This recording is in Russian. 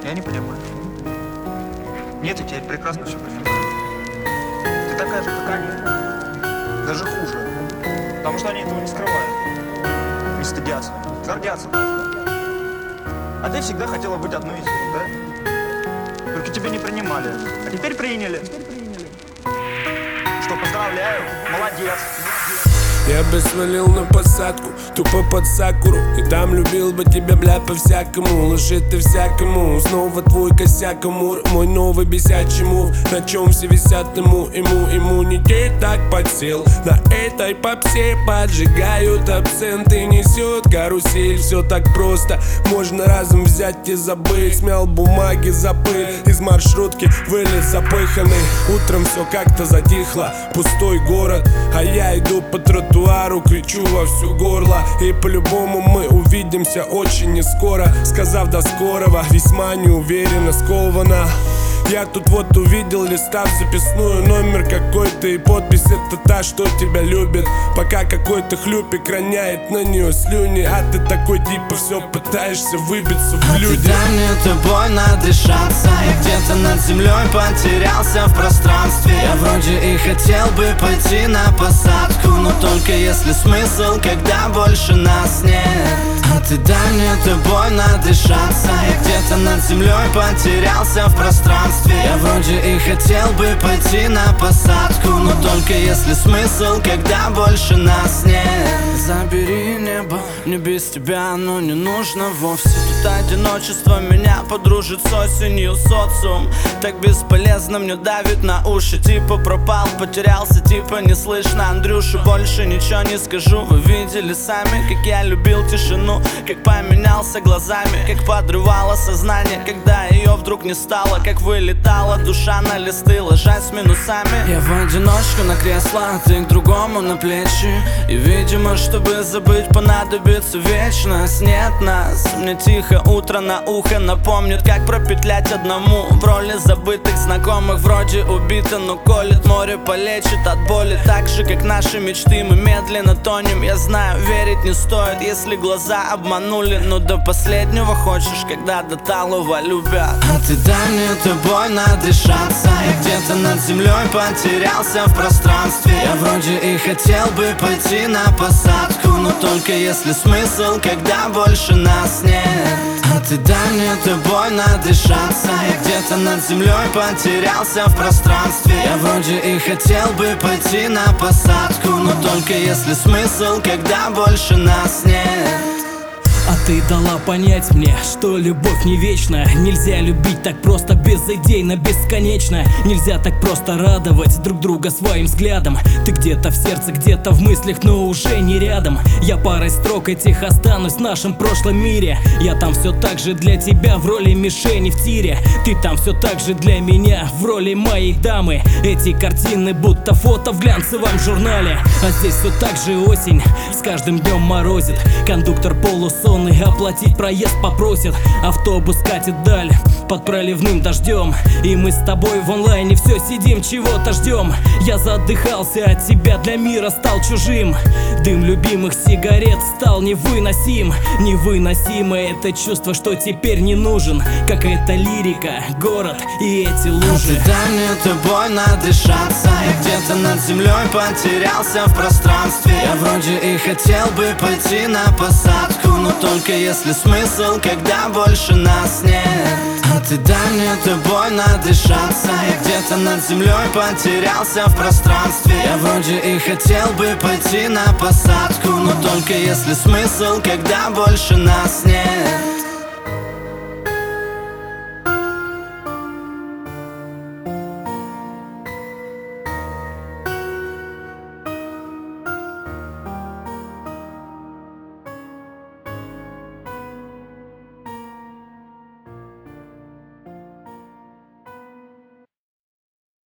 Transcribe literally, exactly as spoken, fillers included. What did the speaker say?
Я не понимаю. Нет, я теперь прекрасно все понимаю. Ты такая же, как они. Даже хуже. Потому что они этого не скрывают. Не стыдятся. Гордятся. А ты всегда хотела быть одной из них, да? Только тебя не принимали. А теперь приняли. Что, поздравляю. Молодец. Я бы свалил на посадку, тупо под сакуру. И там любил бы тебя, бля, по-всякому. Лжи ты всякому, снова твой косяк, амур. Мой новый бесячий мув, на чем все висят ему, ему, иммунитет так подсел. На этой попсе поджигают абсент и несет карусель. Все так просто, можно разом взять и забыть. Смял бумаги за пыль, из маршрутки вылез запыханный. Утром все как-то затихло, пустой город, а я иду по тротуару. Кричу во всю горло, и по-любому мы увидимся очень нескоро. Сказав до скорого, весьма неуверенно, скованно. Я тут вот увидел, листав записную, номер какой-то и подпись это та, что тебя любит. Пока какой-то хлюпик роняет на нее слюни, а ты такой типа все пытаешься выбиться в люди. А ты дай мне тобой надышаться. Я где-то над землей потерялся в пространстве. Я вроде и хотел бы пойти на посадку, но только если смысл, когда больше нас нет. А ты дай мне тобой надышаться. Я где-то над землей потерялся в пространстве. Я вроде и хотел бы пойти на посадку, но только если смысл, когда больше нас нет. Забери небо, мне без тебя оно не нужно вовсе. Тут одиночество меня подружит с осенью, социум так бесполезно мне давит на уши. Типа пропал, потерялся, типа не слышно Андрюша, больше ничего не скажу. Вы видели сами, как я любил тишину, как поменялся глазами, как подрывало сознание, когда ее вдруг не стало, как вылетала душа на листы, ложась с минусами. Я в одиночку на кресло, а ты к другому на плечи. И видимо, чтобы забыть, понадобится вечность. Нет нас, мне тихо утро на ухо напомнит, как пропетлять одному в роли забытых знакомых. Вроде убито, но колет, море полечит от боли. Так же, как наши мечты, мы медленно тонем. Я знаю, верить не стоит, если глаза обманули, но до последнего хочешь, когда до талого любят. А ты дай мне тобой надышаться. Я где-то над землей потерялся в пространстве. Я вроде и хотел бы пойти на посадку, но только если смысл, когда больше нас нет. А ты дай мне тобой надышаться. Я где-то над землей потерялся в пространстве. Я вроде и хотел бы пойти на посадку, но только если смысл, когда больше нас нет. А ты дала понять мне, что любовь не вечна. Нельзя любить так просто, безыдейно, бесконечно. Нельзя так просто радовать друг друга своим взглядом. Ты где-то в сердце, где-то в мыслях, но уже не рядом. Я парой строк этих останусь в нашем прошлом мире. Я там все так же для тебя в роли мишени в тире. Ты там все так же для меня в роли моей дамы. Эти картины будто фото в глянцевом журнале. А здесь все так же осень, с каждым днем морозит. Кондуктор полусон и оплатить проезд попросит. Автобус катит даль под проливным дождем, и мы с тобой в онлайне все сидим, чего-то ждем. Я задыхался от тебя, для мира стал чужим. Дым любимых сигарет стал невыносим. Невыносимо это чувство, что теперь не нужен. Какая-то лирика, город и эти лужи. А ты дай мне тобой надышаться. Я где-то над землей потерялся в пространстве. Я вроде и хотел бы пойти на посадку, но только если смысл, когда больше нас нет. А ты дай мне тобой надышаться. Я где-то над землей потерялся в пространстве. Я вроде и хотел бы пойти на посадку, но только если смысл, когда больше нас нет.